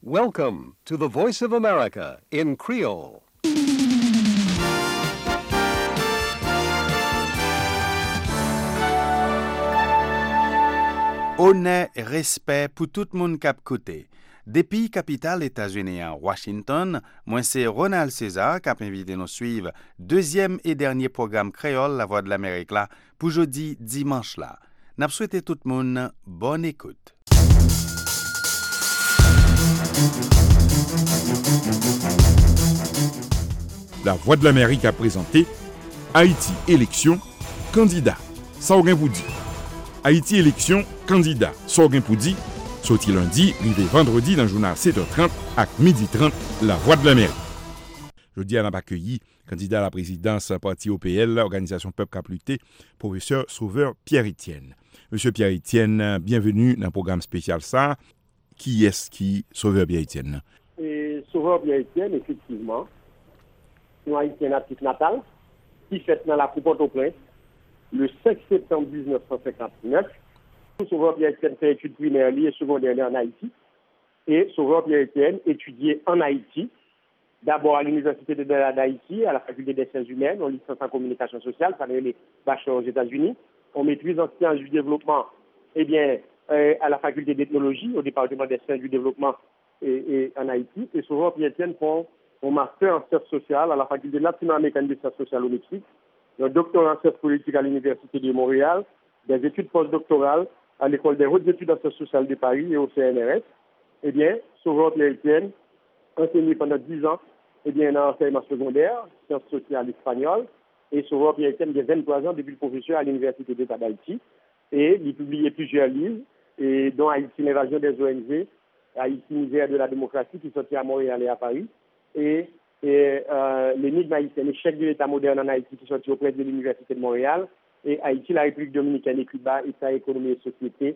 Welcome to the Voice of America in Creole. Honneur et respect pour tout le monde cap côté. Depuis capitale États-Unis en Washington, moi c'est Ronald César qui a invité nous suivre deuxième et dernier programme créole La Voix de l'Amérique là pour jeudi dimanche là. N'a souhaité tout le monde bonne écoute. La Voix de l'Amérique a présenté Haïti élection candidat. Ça aurait vous dit. Haïti élection candidat. Ça aurait vous dit. Sorti lundi, rivé vendredi dans le journal 7h30 à 12h30 La Voix de l'Amérique. Jeudi, on a accueilli candidat à la présidence parti OPL, organisation Peuple Capluté, professeur Sauveur Pierre-Étienne. Monsieur Pierre-Étienne, bienvenue dans le programme spécial ça. Qui est-ce qui Sauveur Pierre-Étienne? Sauveur Pierre-Étienne, effectivement, c'est un haïtien natif natal qui fête dans la Coupe Port-au-Prince le 5 septembre 1959. Sauveur Pierre-Étienne fait études primaires et secondaires en Haïti. Et Sauveur Pierre-Étienne étudiait en Haïti, d'abord à l'Université d'Haïti, à la Faculté des Sciences Humaines, en licence en communication sociale, ça veut dire les bachelors aux États-Unis. On maîtrise en sciences du développement, à la Faculté d'Ethnologie, au département des sciences du développement et en Haïti. Et Sauveur Pierre-Étienne font un master en sciences sociales à la Faculté latino-américaine des sciences sociales au Mexique, un doctorat en sciences politiques à l'Université de Montréal, des études postdoctorales à l'École des hautes études en sciences sociales de Paris et au CNRS. Eh bien, Sauveur Pierre-Étienne, enseigné pendant 10 ans, dans l'enseignement secondaire, sciences sociales espagnoles, et Sauveur Pierre-Étienne, il y a 23 ans depuis le professeur à l'Université d'État d'Haïti, et il publiait plusieurs livres, et dont Haïti, l'évasion des ONG, Haïti, misère de la démocratie, qui sortit à Montréal et à Paris, et l'énigme haïtienne, l'échec de l'État moderne en Haïti, qui sortit auprès de l'Université de Montréal, et Haïti, la République dominicaine et Cuba, État, économie et société,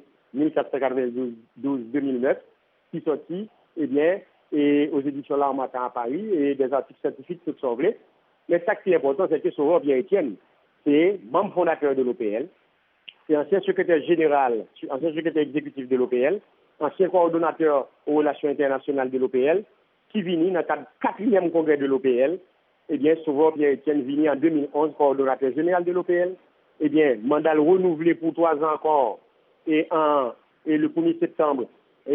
1492-2009, qui sortit, et aux éditions L'Harmattan à Paris, et des articles scientifiques tout semblés. Mais ça qui est important, c'est que Sauveur Pierre-Étienne, c'est membre fondateur de l'OPL, c'est ancien secrétaire général, ancien secrétaire exécutif de l'OPL, ancien coordonnateur aux relations internationales de l'OPL, qui vient dans le 4e congrès de l'OPL. Sauveur Pierre-Étienne vient en 2011, coordonnateur général de l'OPL. Mandat renouvelé pour 3 ans encore, et le 1er septembre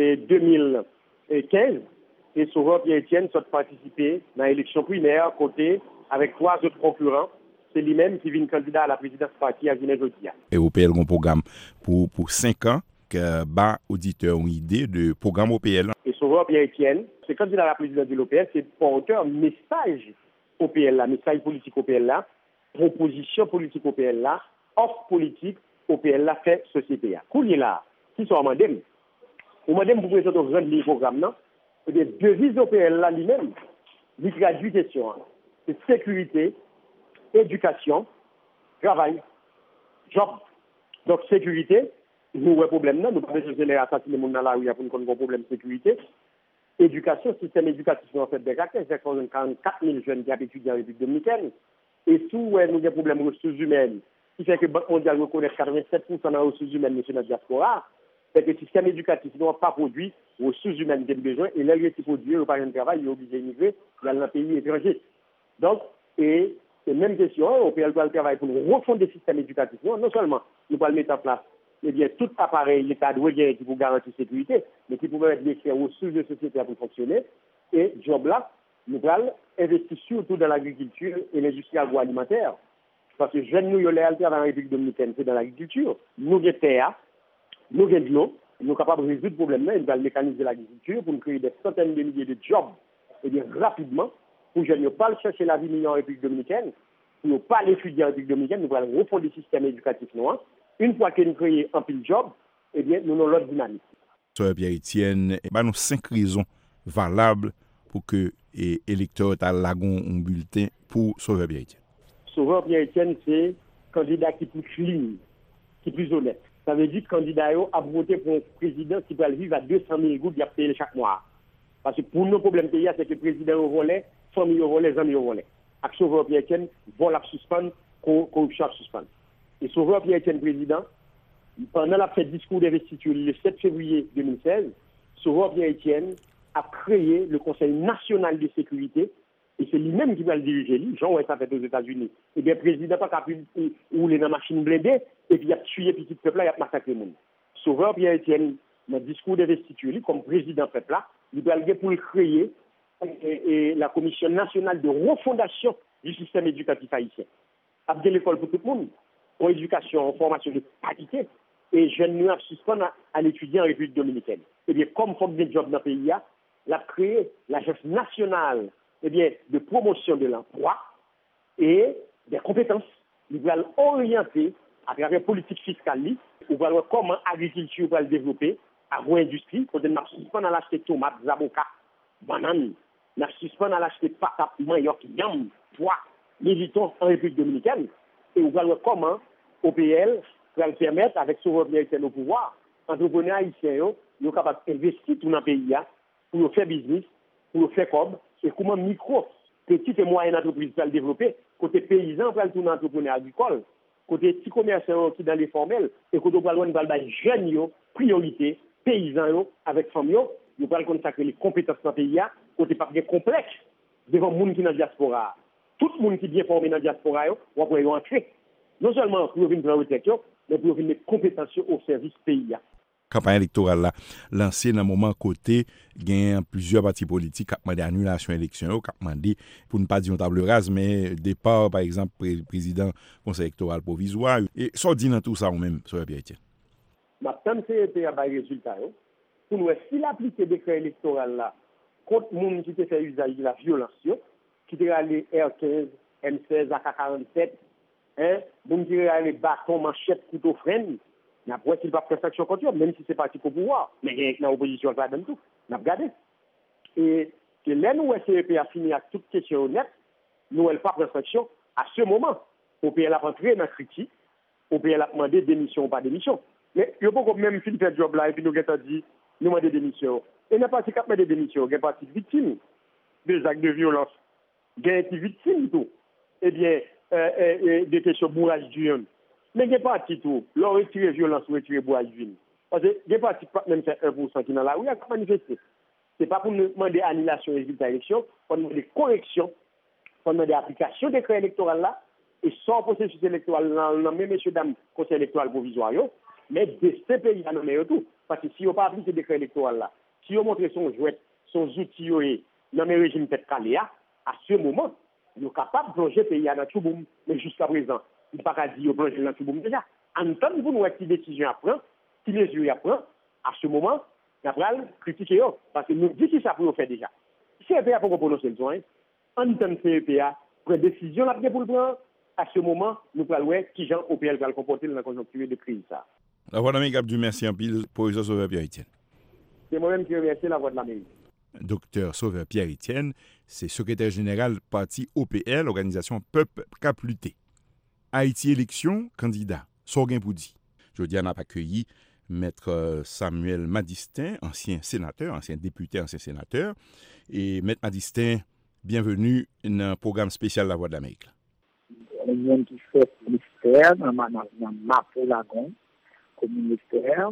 2015, et Sauveur Pierre-Étienne soit participé dans l'élection primaire, côté avec 3 autres concurrents. C'est lui-même qui vient candidat à la présidence parti à Guinée-Jodia. Et OPL a un programme pour 5 ans que bas auditeurs ont idée de programme OPL. Et Sauveur Pierre-Étienne, c'est candidat à la présidence de l'OPL, c'est porteur message OPL là, message politique OPL là, proposition politique OPL là, offre politique OPL là fait société là. Coulier là, qui sont madame. Ou madame vous présentez un grand programme non. Et bien devise OPL là lui-même, il traduit question. C'est sécurité, éducation, travail, job. Donc sécurité, nous avons un problème là, nous pas besoin de assassiner les gens dans la rue pour nous avoir un problème de sécurité. Éducation, système éducatif en fait des caractères, c'est 44 000 jeunes qui étudient en République dominicaine. Et sous nous avons des problèmes de ressources humaines, qui fait que la Banque mondiale reconnaît 87% des ressources humaines sur notre diaspora, c'est que le système éducatif n'a pas produit les ressources humaines qui ont besoin, et là, il est produit, il n'y a pas de travail, il est obligé d'immigrer dans un pays étranger. Donc, et c'est la même question, on peut le travail pour nous refondre le système éducatif. Non seulement nous allons mettre en place tout appareil, l'État doit gagner qui pour garantir la sécurité, mais qui pour mettre des ressources de société pour fonctionner. Et job là, nous allons investir surtout dans l'agriculture et l'industrie agroalimentaire. Parce que jeunes nous, les alternants dans la République dominicaine, c'est dans l'agriculture. Nous avons terre, nous avons de l'eau, nous sommes capables de résoudre le problème là, nous allons mécaniser l'agriculture pour nous créer des centaines de milliers de jobs, rapidement, pour que nous ne pas chercher la vie en République dominicaine, pour ne pas l'étudier en République dominicaine, nous allons refondre le système éducatif noir. Une fois que nous créons un pile job, nous avons l'autre dynamique. Sauveur Pierre-Étienne, nous 5 raisons valables pour que l'électeur ait un bulletin pour Sauveur Pierre-Étienne. Sauveur Pierre-Étienne, c'est un candidat qui est plus clean, qui est plus honnête. Ça veut dire que le candidat a voté pour un président qui va vivre à 200 000 gouttes qui a payé chaque mois. Parce que pour nos problèmes pays, c'est que le président au volet, famille au volet, amis au volet. Avec Sauveur Pierre-Étienne, vol à suspendre, corruption à suspendre. Et Sauveur Pierre-Étienne président, pendant la fête discours d'investiture le 7 février 2016, Sauveur Pierre-Étienne a créé le Conseil national de sécurité, et c'est lui-même qui va le diriger, Jean ouais, ça fait aux États-Unis. Eh bien, le président n'a pas pu rouler dans la machine blindée, et puis il a tué petit peuple, il a massacré le monde. Sauveur Pierre-Etienne, dans le discours d'investiture, comme président peuple là, il doit aller pour créer la Commission nationale de refondation du système éducatif haïtien. Avec l'école pour tout le monde, pour éducation, en formation de qualité, et jeunes nous suspendent à l'étudier en République dominicaine. Eh bien, comme il faut des jobs dans le pays, il a créé l'Agence nationale de promotion de l'emploi et des compétences. Il va l'orienter à travers la politique fiscale, il va voir comment l'agriculture va le développer, agro-industrie, pour nous suspendre à l'acheter tomates, avocats, bananes, nous suspendre à l'acheter patates, manioc, yam, pois, militants en République dominicaine, et on va voir comment OPL va le permettre, avec son revenu au pouvoir, entrepreneurs haïtiens, sont capables d'investir tout dans le pays pour faire business, pour faire comme, et comment micro, petite et moyenne entreprise va le développer, côté paysan, va le tourner entrepreneur agricole, côté petits commerçants qui dans les formels, et côté va le jeunes, priorité, paysans, avec familles, nous va consacrer les compétences dans le pays, côté pas de complexe, devant les gens qui sont dans la diaspora. Tout le monde qui est bien formé dans la diaspora, on va pouvoir entrer. Non seulement pour venir prendre retraite, mais pour venir mettre compétences au service pays. Campagne électorale là lancée dans un moment côté gain plusieurs partis politiques qui ont demandé annulation élection qui ont demandé pour ne pas dire une table rase mais départ par exemple président conseil électoral provisoire et ça dit dans tout ça ou même sur Pierre-Etienne. Maintenant c'est un résultat pour nous s'il applique le décret électoral là contre monde qui fait usage de la violence qui était allé R15 M16 AK47 monde qui est allé bâton manchette couteau freine. N'a pas qu'il va faire action contre même si c'est parti au pouvoir, mais dans l'opposition, ça donne tout. N'a pas regardé. Et que là, nous, CEP a fini à toute question honnête, nous, elle pas prendre action. À ce moment, OPL a rentré dans la critique, OPL a demandé démission ou pas démission. Mais il n'y a pas même fini de faire job là, et puis nous avons dit, nous demandons démission. Et il n'y a pas de cap de démission, il y a pas de victime des actes de violence. Il y a des victimes tout. Eh bien, des questions bourrage d'urne. Mais il n'y a pas de tout. L'on retire violence, on retire bois d'huile. Parce que il n'y a pas de même faire 1% qui est dans la rue, il y a qu'à manifester. Ce n'est pas pour nous demander annulation des résultats d'élection, pour nous demander correction, pour nous demander application des décret électoral là, et sans processus électoral, dans même messieurs dames, conseil électoral provisoire, mais de ces pays à nommer tout. Parce que si on n'a pas appliqué le décret électoral là, si on montre son jouet, son outil, dans le régime tête calé, à ce moment, ils sont capables de plonger le pays dans tout boom. Mais jusqu'à présent, il n'y a pas dit plonger dans tout boom déjà. En temps où nous avons des décisions à prendre, si mesures à prendre, à ce moment, nous allons critiquer parce que nous disons que ça peut faire déjà. Si CEPA n'a pas prononcé le soin, en temps que CEPA prend décision pour le prendre, à ce moment, nous allons voir qui Jean OPL va le comporter dans la conjoncture de crise. La Voix de l'Amérique a dû merci en pile pour les Sauveur Pierre-Etienne. C'est moi-même qui remercie la Voix de l'Amérique. Docteur Sauveur Pierre-Etienne, c'est secrétaire général parti OPL, organisation Peuple Cap Luté. Haïti élection, candidat, Sorgin Poudi. Jeudi, on a accueilli Maître Samuel Madistin, ancien sénateur, ancien député, ancien sénateur. Et Maître Madistin, bienvenue dans le programme spécial La Voix de l'Amérique. Les gens qui fait ministère dans Mapo-Lagon, comme ministère,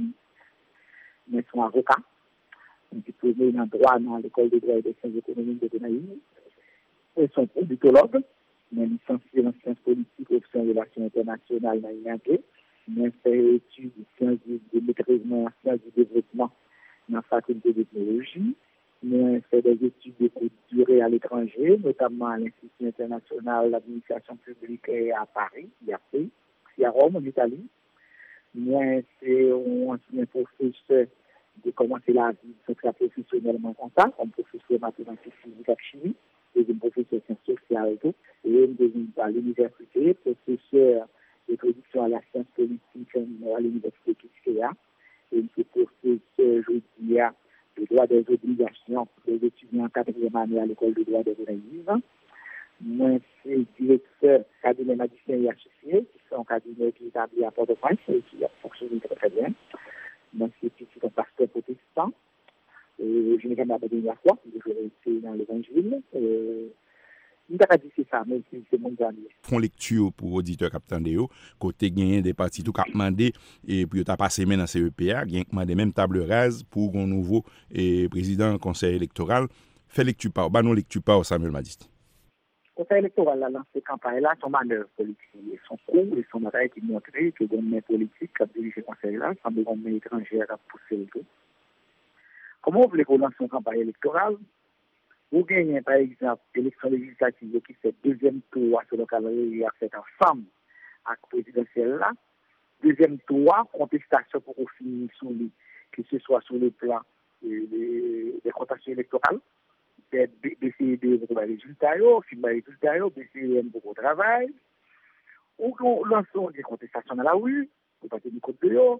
mais sont avocats. Ils sont diplômés dans le droit dans l'école de droit et des sciences économiques de Gonaïves. Ils sont politologues, mais licenciés en sciences politiques et en relations internationales dans l'INAG. Mais fait études de sciences de maîtrisement en sciences du développement dans la faculté de technologie. Mais fait des études de courte durée à l'étranger, notamment à l'Institut international de l'administration publique à Paris, IAP, ici à Rome, en Italie. Moi, c'est un ancien professeur de commencer la vie professionnellement comme ça, comme professeur de mathématiques, physique et chimie, deuxième professeur de sciences sociales et tout, et deuxième à l'université, professeur de production à la science politique à l'université Kiskeya, et une professeur, je dirais, de droit des obligations des étudiants en quatrième année à l'école de droit des Gonaïves. Moi, c'est directeur cabinet Madistin et associé, qui sont un cabinet qui est établi à Port-au-Prince et qui a fonctionné très très bien. Moi, c'est un pasteur protestant. Je n'ai jamais abandonné la foi, je l'ai été dans l'évangile. Je ne dis c'est ça, mais c'est mon dernier. Font lecture pour auditeur capitaine de yo, côté gagné des partis tout cap mandé et puis t'as passé main dans CEPA, gagne mandé même table rase pour un nouveau président conseil électoral. Fait lecture pas, bah non lecture pas Samuel Madiste. Le conseil électoral a lancé campagne là, son manœuvre politique, et son cours et son bataille qui montrait que le gouvernement politique qui a dirigé le conseil là, sans le gouvernement étranger à pousser le tout. Comment vous voulez qu'on lance une campagne électorale? Vous gagnez, par exemple, l'élection législative qui fait deuxième tour sur le calendrier a fait ensemble avec le présidentiel là. Deuxième tour, contestation pour qu'on finisse sur lui, que ce soit sur le plan des contestations électorales, d'essayer de voir les résultats, filmer les résultats, d'essayer de voir le travail, ou qu'on lance des contestations dans la rue, ou pas tenir compte de eux,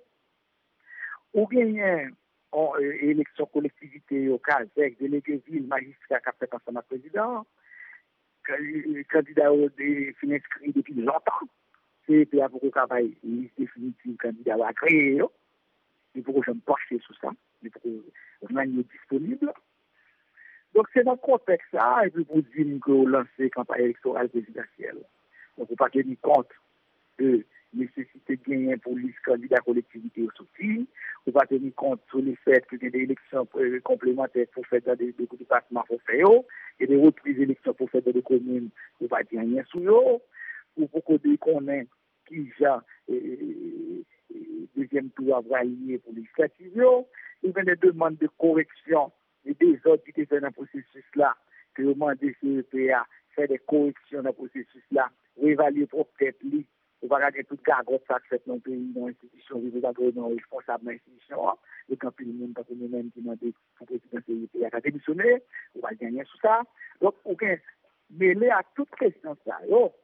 ou gagnez élection collectivité au cas avec délégué ville, magistrat qui a fait ensemble avec le président, candidat des fins inscrits depuis longtemps, c'est pour le travail, liste définitive candidat à créer, et pour que je me penche sur ça, et pour que je m'en disponible. Donc c'est dans ce contexte-là, et puis pour dire que vous lancez campagne électorale présidentielle. Donc vous ne pas tenir compte de nécessité de gagner pour les candidats collectivités au sorti, ou pas tenir compte sur le fait que des élections complémentaires pour faire dans des départements pour faire, et des reprises d'élections pour faire dans des communes, ou pas dire rien sur eux, ou pour qu'on ait qui déjà deuxième tour à lié pour législative, il y a des demandes de correction et des autres qui étaient fait dans le processus-là, que le mandat de CEPA fait des corrections dans le processus-là, réévaluer peut-être lui. On va regarder toute gargote ça fait dans le pays, dans l'institution, vous êtes non responsable de l'institution, et quand le monde, parce que nous-mêmes qui demandons pour le président CEPA à démissionner, on va gagner sur ça. Donc, aucun mêlé à toute question ça,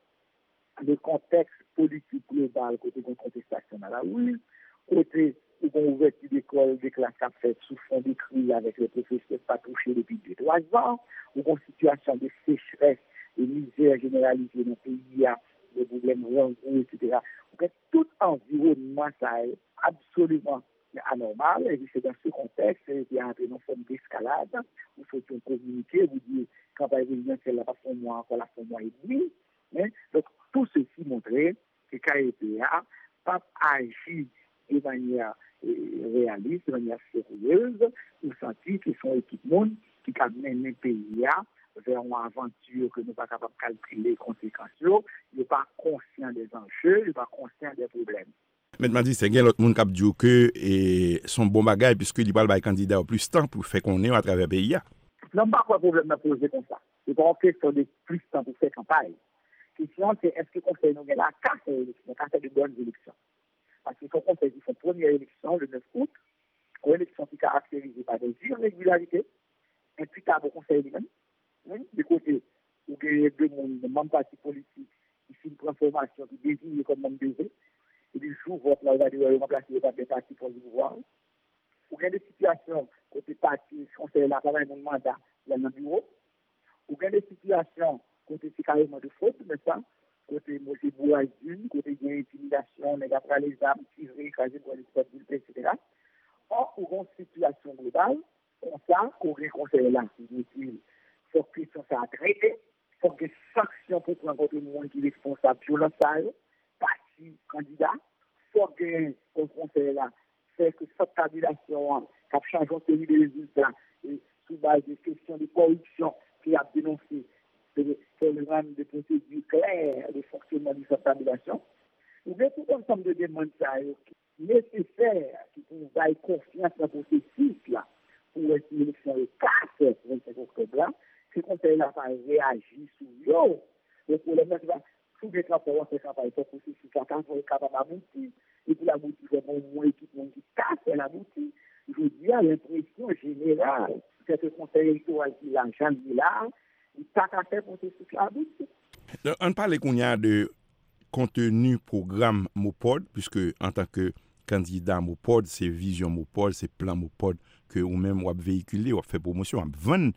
le contexte politique global, côté de contestation dans la rue, côté où on ouverture d'école, des classes à fait sous fond de crise avec les professeurs pas touchés depuis 2-3 ans, où on situation de sécheresse et misère généralisée dans le pays, des problèmes rencontrés, etc. Donc, tout environnement, ça est absolument anormal, et c'est dans ce contexte, il y a une forme d'escalade, où il faut communiquer, vous dire, campagne présidentielle, la pas pour moi, encore la pour moi et demi. Donc, tout ceci montrait que KEPA pas agi de manière réaliste, de manière sérieuse, ou sentir que son équipement qui a mené le pays vers une aventure que nous ne sommes pas capables de calculer les conséquences. Il n'est pas conscient des enjeux, il n'est pas conscient des problèmes. Mais m'a dit c'est bien l'autre monde qui a dit que son bon bagage puisque il parle des candidats au plus temps pour faire qu'on est à travers le pays. Non, pas quoi problème à poser comme ça. C'est pas en question de plus temps pour faire campagne. La question, c'est est-ce que le conseil nous a la carte d'élection, la carte de bonnes élections. Parce que son conseil dit son première élection, le 9 août, une élection qui est caractérisée par des irrégularités, imputables au conseil lui-même. Du côté où il y a deux membres partis politiques qui font une transformation, qui désignent comme membre de et du jour où on va remplacer par des partis pour le pouvoir. Ou il y a des situations côté parti, conseil là, pas un mandat dans le bureau. Ou il y a des situations côté c'est carrément de faute, mais ça, côté c'est bourgeoisie, côté il y a intimidation, les gars les armes, tirer, écraser pour les sports, etc. Or, ou une situation globale, comme ça, qu'on conseil là, qui dit faut que ça a traité, faut que des sanctions pour prendre contre le monde qui est responsable de violence, parti candidat, faut que le conseil là, fait que cette tabulation, qui a changé une série de résultats, sous base de questions de corruption qui a dénoncé, c'est le rang de procédures claires de fonctionnement de cette tabulation. Il y a tout un ensemble de demandes nécessaires qui nous donnent confiance dans le processus là, pour une élection de 4 25 octobre là. Ce conseil-là va réagir sur eux. Le problème, c'est que tout le temps, c'est capable de processus là, quand on est capable d'aboutir, et puis l'aboutir, c'est bon, moins équipement qui casse l'aboutir. Je dis à l'impression générale que ce conseil électoral qui l'a jamais là, il n'a pas fait processus là aboutir. On parle qu'on y a de contenu programme Mopod, puisque en tant que candidat Mopod, c'est vision Mopod, c'est plan Mopod que ou même on véhiculer, on fait promotion, on vendre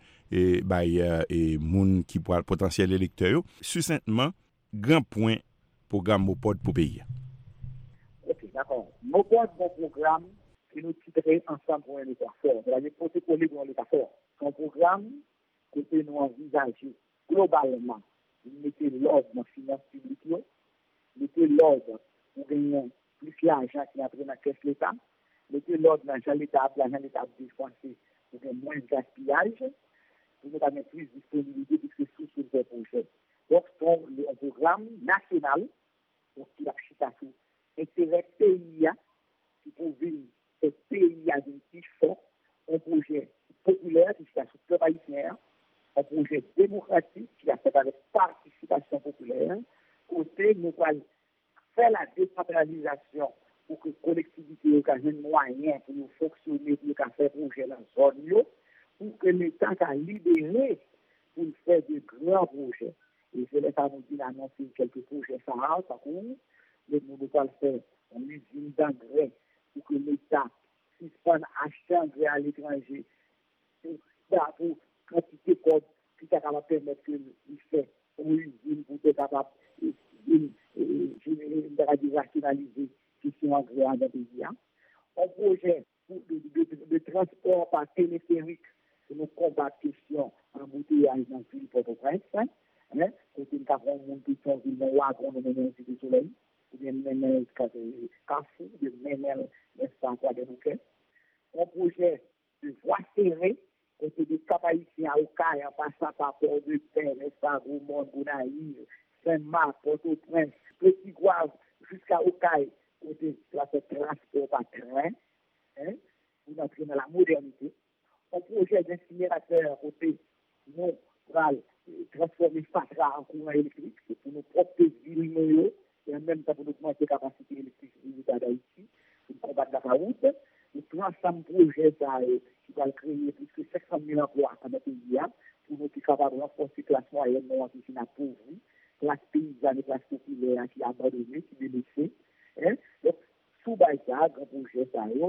et moun qui pour potentiel électeur. Succinctement, grand point programme Mopod pour pays. OK, d'accord. Mopod bon programme qui nous titrerait ensemble pour un État fort. C'est-à-dire protocole pour un État fort. Son programme que nous envisageons globalement mettez l'ordre dans les finances publiques, mettez l'ordre pour gagner plus d'argent qui a pris dans la caisse de l'État, mettez l'ordre dans l'État dépensé pour gagner moins de gaspillage, pour nous avoir plus de disponibilité puisque c'est sous des projets. Donc, c'est un programme national qui a chita sous intérêt pays qui pour vivre ce pays a une petite fort, un projet populaire qui a sous peuple haïtien, un projet démocratique qui a fait avec participation populaire. Côté, nous allons faire la décentralisation pour que les collectivités aient des moyens pour nous fonctionner, pour faire projet dans la zone, pour que l'État soit libéré pour faire de grands projets. Et je l'ai dit d'annoncer quelques projets Sahara, par contre, nous devons faire une usine d'engrais pour que l'État puisse acheter engrais à l'étranger pour quantité de code qui est capable de permettre qu'il fait une usine pour être capable de rationaliser qui sont engrais dans le pays. Un projet de transport par téléphérique pour nous combattre la question embouteillage dans le ville Port-au-Prince. Côté nous avons un monde qui sont ville dans wagon de mener du soleil, ou bien mener Carrefour, de mener l'espace de bouquet. Un projet de voie serrée, côté des Cap-Haïtiens à Okaï, en passant par Port-de-Paix, l'espace Roumont, Gonaïve, Saint-Marc, Port-au-Prince, Petit-Gouave, jusqu'à Okaï, côté la transport par train, pour entrer dans la modernité. Un projet d'incinérateur côté nous pour transformer Fatra en courant électrique, c'est pour nos propres villes et en même temps pour augmenter la capacité électrique de l'État d'Haïti, pour combattre la caroute. Nous prenons ensemble projet qui va créer plus que 500 000 emplois dans le pays pour nous être capables de renforcer la classe moyenne qui est appauvrie, classe paysanne et classe populaire qui est abandonnée, qui est délaissée. Donc, sous ça, grand projet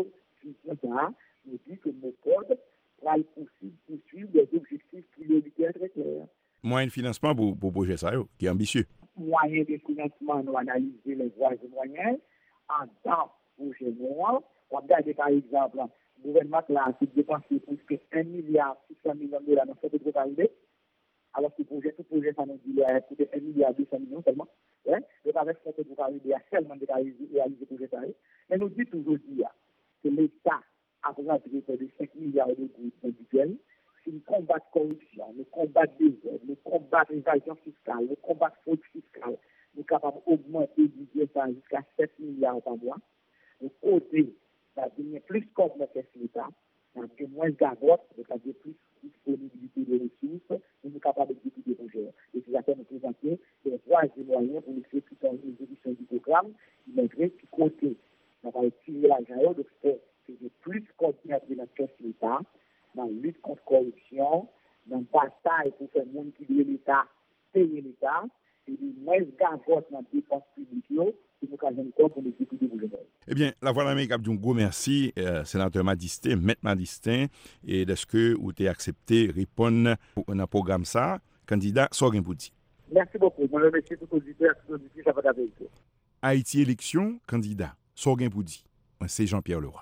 nous dit que nos codes va poursuivre des objectifs prioritaires très clairs. Moyen de financement pour le projet ça, qui est ambitieux. Moyen de financement, nous analysons les voies et moyens en temps projet noir. On regarde par exemple, le gouvernement a dépensé plus que 1,6 milliard dans le secteur de l'État, alors que tout projet, ça nous dit qu'il a coûté 1,2 milliard seulement. Donc avec ce secteur de l'État, il y a seulement réalisé le projet. Mais nous dit toujours que l'État a rentré de 5 milliards de gouttes individuels. Si nous combattons la corruption, nous combattons désordre, nous combattons l'évasion fiscale, nous combattons la fraude fiscale, nous sommes capables d'augmenter le budget jusqu'à 7 milliards par mois. De côté, ça devient plus comme la caisse de l'État, ça devient moins gagote, ça devient plus disponibilité de ressources, nous sommes capables d'exécuter des projets. Et c'est ça que nous présentons les troisième moyens pour l'exécution du programme, malgré qui côté, on va tirer l'argent, donc c'est plus contenu dans la caisse de l'État, dans la lutte contre la corruption, dans la bataille pour faire monde qui doit l'État, payer l'État, et de moins gagote dans les dépenses publiques, c'est nous avons encore pour l'exécuter du gouvernement. Eh bien, la Voix de l'Amérique a dit un gros merci, sénateur Madistin, maître Madistin, et de ce que vous avez accepté de répondre à un programme ça, candidat Sorgin Poudi. Merci beaucoup. Je remercie tous les auditeurs, tous les auditeurs, ça va avec vous. Haïti élection, candidat Sorgin Poudi. C'est Jean-Pierre Leroy.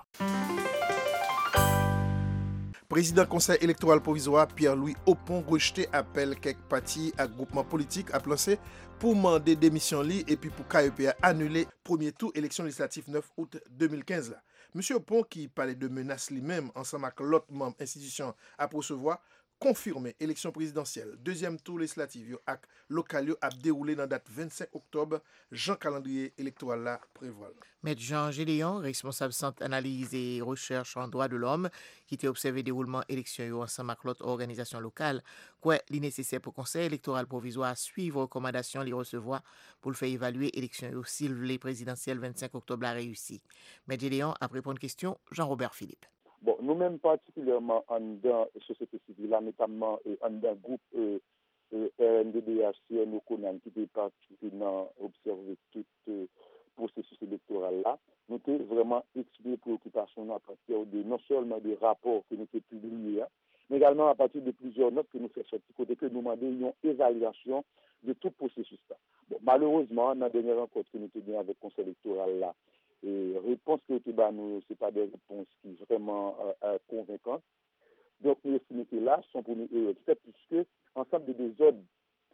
Président Conseil électoral provisoire Pierre-Louis Opon rejeté appel quelques partis et groupements politiques à lancer pour demander démission et puis pour KEP annuler premier tour élection législative 9 août 2015 là. Monsieur Opon qui parlait de menaces lui-même ensemble avec l'autre membre institution à recevoir confirmé élection présidentielle deuxième tour législatif ak local a déroulé dans date 25 octobre Jean calendrier électoral là prévoit. Maître Jean Gédéon, responsable centre analyse et recherche en droits de l'homme, qui était observé déroulement élection ensemble avec l'autre organisation locale, quoi il nécessaire pour conseil électoral provisoire suivre recommandations les recevoir pour le faire évaluer élection si les présidentielles 25 octobre la réussi. Maître Gédéon a répondu question Jean-Robert Philippe. Bon, nous-mêmes particulièrement en dans la société civile, notamment en dans le groupe RNDDH, CNO Conan, qui était participé dans observer tout processus électoral là, nous avons vraiment exprimé préoccupation à partir de non seulement des rapports que nous avons publiés, mais également à partir de plusieurs notes que nous faisons sur le côté que nous demandons une évaluation de tout processus là. Bon, malheureusement, dans la dernière rencontre que nous avons avec le conseil électoral là, et réponses que nous ce pas des réponses qui sont vraiment convaincantes. Donc, nous estimons que là, sont pour nous puisque ensemble de désordres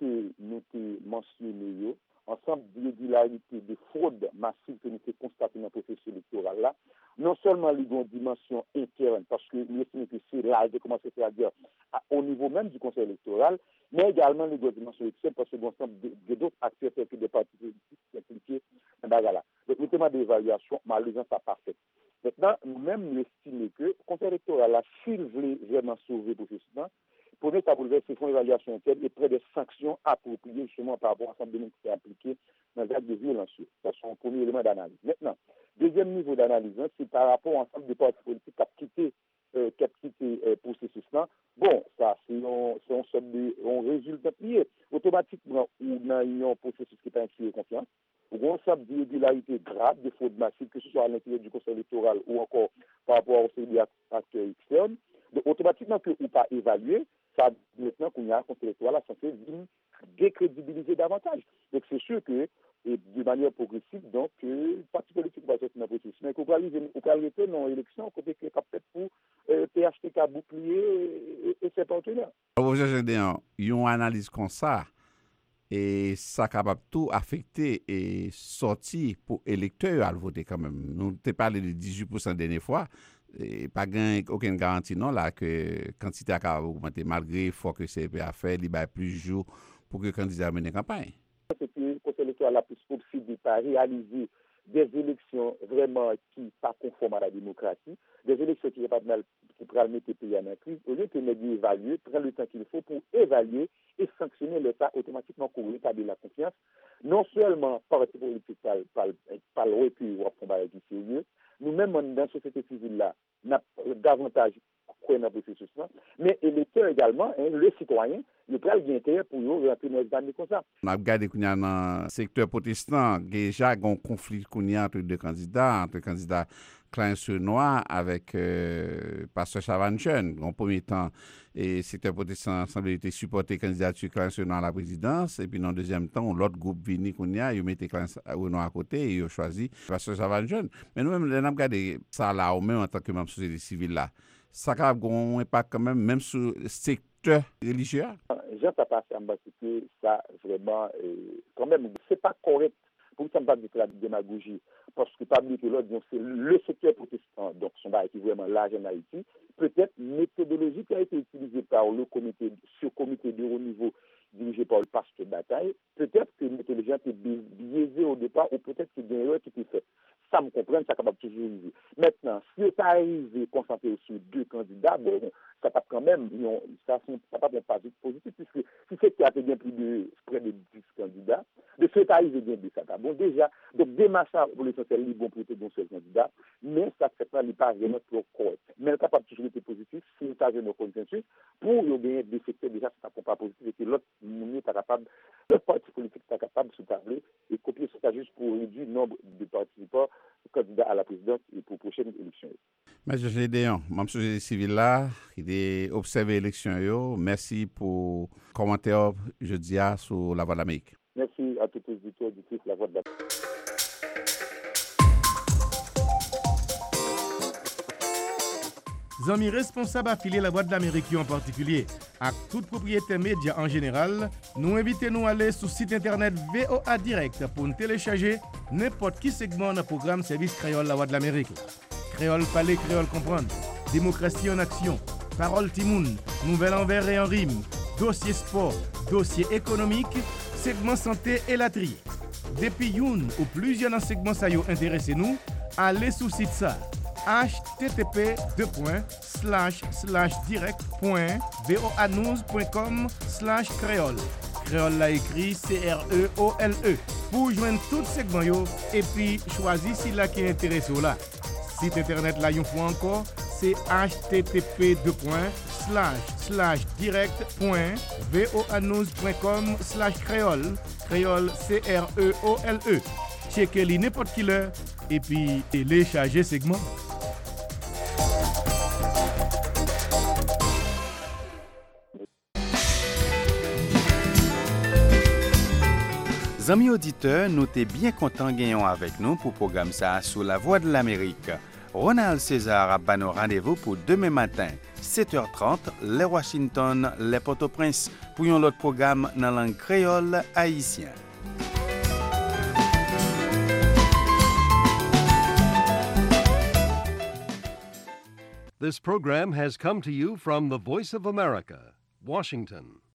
nous mentionné, ensemble d'irrégularités, de fraude massive que nous avons constatées dans le processus électoral là, non seulement les une dimension interne, parce que nous estimons que c'est là de commencer à dire au niveau même du Conseil électoral, mais également les dimensions externes, parce que nous avons d'autres acteurs tels que des partis politiques impliqués dans la bagarre. Donc, le thème d'évaluation, malheureusement, ça pas fait. Maintenant, nous-mêmes, nous estimons que le Conseil électoral, là, s'il voulait vraiment sauver le processus, pour nous, ça voudrait faire une évaluation interne et près des sanctions appropriées justement par rapport à l'ensemble de nous qui est appliqué dans le acte de violence. Ça, c'est un premier élément d'analyse. Maintenant, deuxième niveau d'analyse, c'est par rapport à l'ensemble des partis politiques qui ont quitté le processus-là. Bon, ça, c'est un résultat lié. Automatiquement, on a un processus qui n'est pas inspiré confiance. On a un ensemble d'irrégularités graves, de fraudes massives, que ce soit à l'intérieur du Conseil électoral ou encore par rapport aux acteurs externes. Donc, automatiquement, que ou pas évaluer, ça maintenant qu'on y a un Conseil électoral censé décrédibiliser davantage. Donc, c'est sûr que, et de manière progressive, donc, le parti politique va sortir dans le processus. Mais qu'on peut arrêter dans l'élection, côté qui est peut-être pour PHTK bouclier et ses partenaires. Vous avez une analyse comme ça, et ça capable tout affecter et sortir pour électeurs à voter quand même. Nous t'ai parlé de 18% dernière fois, et pas aucune garantie non là que quantité a augmenté malgré l'effort que c'est à faire, il y a plus de jours pour que le candidat mène campagne. C'est que le Conseil électoral a plus possible de réaliser des élections vraiment qui ne sont pas conformes à la démocratie, des élections qui ne pourraient pas mettre le pays en crise, au lieu que nous évaluer, prendre le temps qu'il faut pour évaluer et sanctionner l'État automatiquement pour rétablir la confiance, non seulement par le politique, par le recul ou par le sérieux, nous-mêmes dans la société civile-là, nous avons davantage dans le processus, mais l'électeur également, le citoyen, il a bien intérêt pour nous rentrer dans les années comme ça. On a regardé qu'il y a dans le secteur protestant, déjà un conflit entre deux candidats, entre le candidat Klein-Senois avec Pasteur Chavanchen. En premier temps, le secteur protestant semblait supporter la candidature Klein-Senois à la présidence, et puis dans le deuxième temps, l'autre groupe vini qu'on y a, ils mettaient Klein-Senois à côté et ils ont choisi Pasteur Chavanchen. Mais nous-mêmes, on a regardé ça là, au même en tant que membre de la société civile là. Ça a un impact quand même sur le secteur religieux. Jean Papa Samba, c'est que ça vraiment, quand même, c'est pas correct. Pour ça, pas de la démagogie. Parce que pas oublier que l'autre, c'est le secteur protestant, donc son bail qui est vraiment large en Haïti. Peut-être méthodologie qui a été utilisée par le comité, surcomité de haut niveau dirigé par le pasteur Bataille, peut-être que la méthodologie a été biaisée au départ, ou peut-être que c'est une erreur qui a été faite. Ça me comprend, ça capable toujours arriver. Maintenant, si ça arrive à concentrer sur deux candidats, bon, ça peut quand même, ça pas pas vite positif, puisque si c'est qu'il y a bien plus de près de 10 candidats, de ce fait arriver bien de ça. Bon, déjà, donc démarche pour l'essentiel, il est bon pour un seul candidat, mais ça n'est pas vraiment trop correct. Mais le capable toujours être positif, si nous avons nos consensus, pour gagner des secteurs déjà, ça ne pas positif, et que l'autre, n'est pas capable, le parti politique n'est pas capable de se tabler et copier ça juste pour réduire le nombre de participants candidat à la présidence et pour la prochaine élection. Monsieur Gédéon, membre de la société civile là, qui a observé l'élection, merci pour le commentaire jeudi sur La Voix de l'Amérique. Merci à tous les auditeurs de La Voix de l'Amérique. Amis responsables affiliés La Voix de l'Amérique en particulier, à toute propriété média en général, nous invitons à aller sur le site internet VOA Direct pour nous télécharger n'importe qui segment dans le programme Service Créole La Voix de l'Amérique. Créole parler, créole comprendre, démocratie en action, parole timoun, nouvelles en vers et en rime, dossier sport, dossier économique, segment santé et la tri. Depuis une ou plusieurs dans segments ça intéressez nous, allez sur le site ça. http://direct.voanews.com/créole. Créole l'a écrit CREOLE. Pour joindre tout segment yo et puis choisir si la qui intéresse là. Site internet là une fois encore, c'est http://direct.voanews.com/créole. Créole CREOLE. Checkez-les n'importe qui l'heure et puis téléchargez segment. Amis auditeurs, nous sommes bien contents gagnons avec nous pour le programme ça sur La Voix de l'Amérique. Ronald César a nos rendez-vous pour demain matin. 7h30, les Washington, les Port-au-Prince, pour un autre programme dans la langue créole haïtien. This program has come to you from the Voice of America, Washington.